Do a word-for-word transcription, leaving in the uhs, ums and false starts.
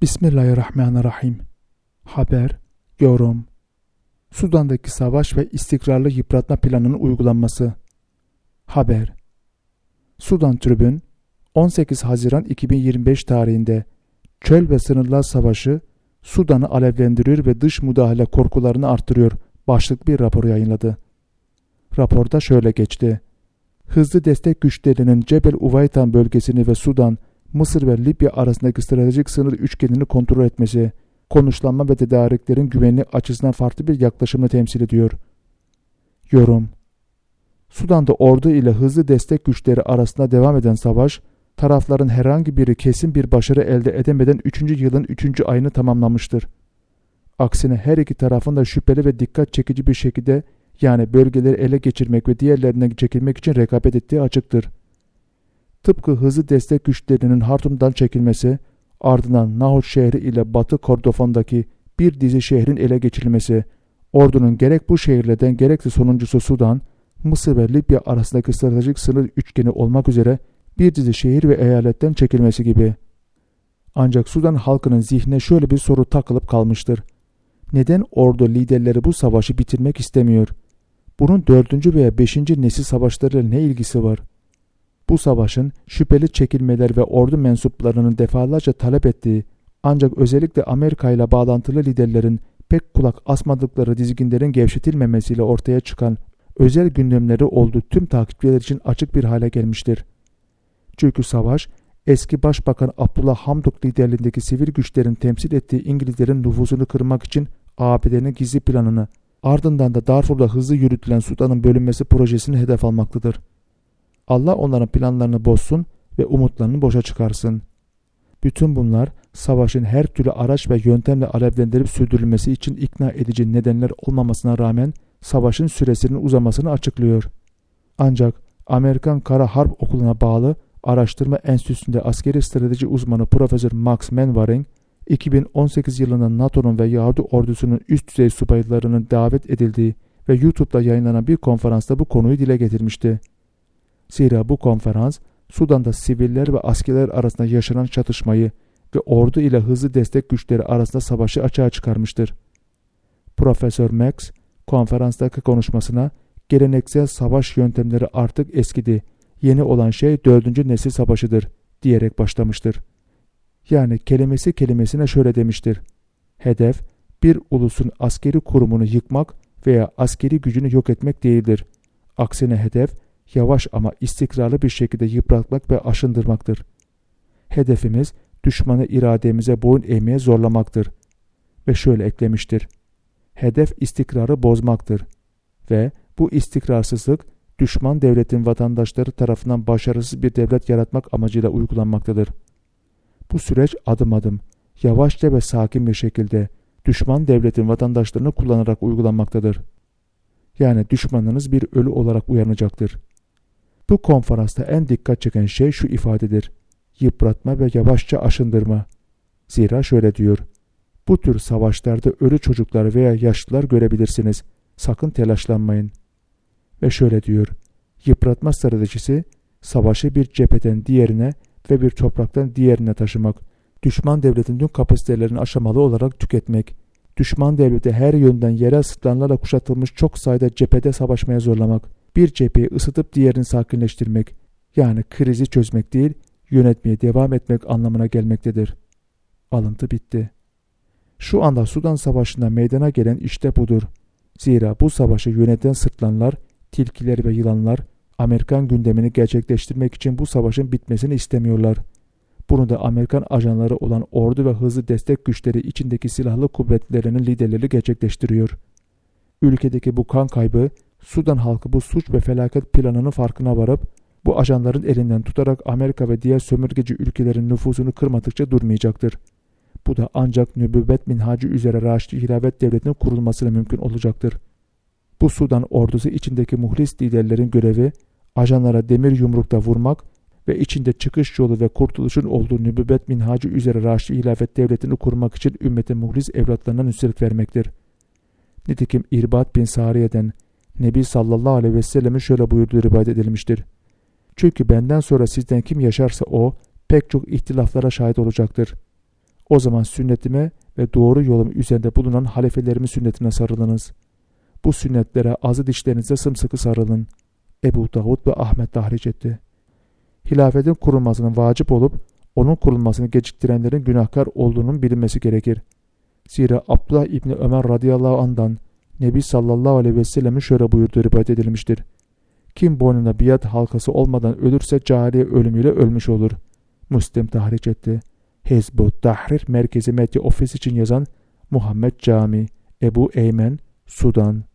Bismillahirrahmanirrahim. Haber, yorum. Sudan'daki savaş ve istikrarlı yıpratma planının uygulanması. Haber. Sudan Tribün, on sekiz Haziran iki bin yirmi beş tarihinde Çöl ve Sınırlar Savaşı Sudan'ı alevlendiriyor ve dış müdahale korkularını artırıyor başlıklı bir rapor yayınladı. Raporda şöyle geçti. Hızlı destek güçlerinin Cebel Uvaytan bölgesini ve Sudan, Mısır ve Libya arasındaki stratejik sınır üçgenini kontrol etmesi, konuşlanma ve tedariklerin güvenliği açısından farklı bir yaklaşımı temsil ediyor. Yorum. Sudan'da ordu ile hızlı destek güçleri arasında devam eden savaş, tarafların herhangi biri kesin bir başarı elde edemeden üçüncü yılın üçüncü ayını tamamlamıştır. Aksine her iki tarafın da şüpheli ve dikkat çekici bir şekilde, yani bölgeleri ele geçirmek ve diğerlerinden çekilmek için rekabet ettiği açıktır. Tıpkı hızlı destek güçlerinin Hartum'dan çekilmesi, ardından Nahut şehri ile Batı Kordofan'daki bir dizi şehrin ele geçirilmesi, ordunun gerek bu şehirlerden gerekse sonuncusu Sudan, Mısır ve Libya arasındaki stratejik sınır üçgeni olmak üzere bir dizi şehir ve eyaletten çekilmesi gibi. Ancak Sudan halkının zihnine şöyle bir soru takılıp kalmıştır. Neden ordu liderleri bu savaşı bitirmek istemiyor? Bunun dördüncü veya beşinci nesil savaşlarıyla ne ilgisi var? Bu savaşın şüpheli çekilmeler ve ordu mensuplarının defalarca talep ettiği, ancak özellikle Amerika ile bağlantılı liderlerin pek kulak asmadıkları dizginlerin gevşetilmemesiyle ortaya çıkan özel gündemleri olduğu tüm takipçiler için açık bir hale gelmiştir. Çünkü savaş, eski Başbakan Abdullah Hamdok liderliğindeki sivil güçlerin temsil ettiği İngilizlerin nüfuzunu kırmak için A B D'nin gizli planını, ardından da Darfur'da hızlı yürütülen Sudan'ın bölünmesi projesini hedef almaktadır. Allah onların planlarını bozsun ve umutlarını boşa çıkarsın. Bütün bunlar savaşın her türlü araç ve yöntemle alevlendirip sürdürülmesi için ikna edici nedenler olmamasına rağmen savaşın süresinin uzamasını açıklıyor. Ancak Amerikan Kara Harp Okulu'na bağlı Araştırma Enstitüsü'nde askeri strateji uzmanı Profesör Max Manwaring, iki bin on sekiz yılında NATO'nun ve Yahudi ordusunun üst düzey subaylarının davet edildiği ve YouTube'da yayınlanan bir konferansta bu konuyu dile getirmişti. Zira bu konferans, Sudan'da siviller ve askerler arasında yaşanan çatışmayı ve ordu ile hızlı destek güçleri arasında savaşı açığa çıkarmıştır. Profesör Max, konferanstaki konuşmasına, geleneksel savaş yöntemleri artık eskidi, yeni olan şey dördüncü nesil savaşıdır, diyerek başlamıştır. Yani kelimesi kelimesine şöyle demiştir. Hedef, bir ulusun askeri kurumunu yıkmak veya askeri gücünü yok etmek değildir. Aksine hedef, yavaş ama istikrarlı bir şekilde yıpratmak ve aşındırmaktır. Hedefimiz, düşmanı irademize boyun eğmeye zorlamaktır. Ve şöyle eklemiştir. Hedef istikrarı bozmaktır. Ve bu istikrarsızlık, düşman devletin vatandaşları tarafından başarısız bir devlet yaratmak amacıyla uygulanmaktadır. Bu süreç adım adım, yavaşça ve sakin bir şekilde düşman devletin vatandaşlarını kullanarak uygulanmaktadır. Yani düşmanınız bir ölü olarak uyanacaktır. Bu konferansta en dikkat çeken şey şu ifadedir. Yıpratma ve yavaşça aşındırma. Zira şöyle diyor. Bu tür savaşlarda ölü çocuklar veya yaşlılar görebilirsiniz. Sakın telaşlanmayın. Ve şöyle diyor. Yıpratma stratejisi, savaşı bir cepheden diğerine ve bir topraktan diğerine taşımak. Düşman devletin tüm kapasitelerini aşamalı olarak tüketmek. Düşman devleti her yönden yerel sırtlanlarla kuşatılmış çok sayıda cephede savaşmaya zorlamak. Bir cepheyi ısıtıp diğerini sakinleştirmek. Yani krizi çözmek değil, yönetmeye devam etmek anlamına gelmektedir. Alıntı bitti. Şu anda Sudan Savaşı'nda meydana gelen işte budur. Zira bu savaşı yöneten sırtlanlar, tilkiler ve yılanlar, Amerikan gündemini gerçekleştirmek için bu savaşın bitmesini istemiyorlar. Bunu da Amerikan ajanları olan ordu ve hızlı destek güçleri içindeki silahlı kuvvetlerinin liderleri gerçekleştiriyor. Ülkedeki bu kan kaybı, Sudan halkı bu suç ve felaket planının farkına varıp, bu ajanların elinden tutarak Amerika ve diğer sömürgeci ülkelerin nüfusunu kırmadıkça durmayacaktır. Bu da ancak nübüvvet minhacı üzere Raşidi Hilafet Devleti'nin kurulmasıyla mümkün olacaktır. Bu Sudan ordusu içindeki muhlis liderlerin görevi, ajanlara demir yumrukta vurmak ve içinde çıkış yolu ve kurtuluşun olduğu nübüvvet minhacı üzere Raşidi Hilafet Devleti'ni kurmak için ümmetin muhlis evlatlarına nüsret vermektir. Nitekim İrbat bin Sariye'den Nebi sallallahu aleyhi ve sellem'in şöyle buyurduğu rivayet edilmiştir. Çünkü benden sonra sizden kim yaşarsa o pek çok ihtilaflara şahit olacaktır. O zaman sünnetime ve doğru yolum üzerinde bulunan halefelerimin sünnetine sarılınız. Bu sünnetlere azı dişlerinize sımsıkı sarılın. Ebu Davud ve Ahmet tahric etti. Hilafetin kurulmasının vacip olup onun kurulmasını geciktirenlerin günahkar olduğunun bilinmesi gerekir. Zira Abdullah İbni Ömer radıyallahu anh'dan Nebi sallallahu aleyhi ve sellemin şöyle buyurduğu rivayet edilmiştir. Kim boynuna biat halkası olmadan ölürse cariye ölümüyle ölmüş olur. Müslim tahric etti. Hizb-ut Tahrir Merkezi Medya Ofis için yazan Muhammed Cami, Ebu Eymen, Sudan.